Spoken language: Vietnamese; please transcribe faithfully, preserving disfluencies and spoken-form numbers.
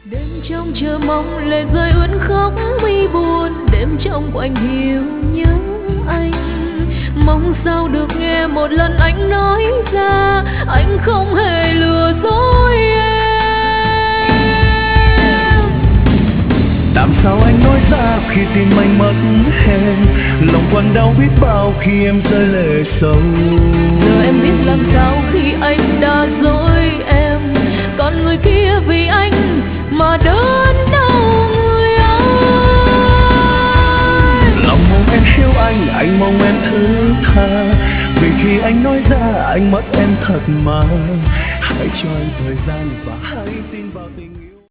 Đêm trong chờ mong lệ rơi ướt khóc mi buồn, đêm trong quạnh hiu nhớ anh. Mong sao được nghe một lần anh nói ra, anh không hề lừa dối em. Làm sao anh nói ra khi tim anh mất em, lòng quặn đau biết bao khi em rơi lệ sâu. Giờ em biết làm sao khi anh đã dối em, còn người kia vì anh mà đớn đau người ơi. Lòng mong em yêu anh, anh mong em thứ tha, vì khi anh nói ra anh mất em thật mà. Hãy cho anh thời gian và hãy tin vào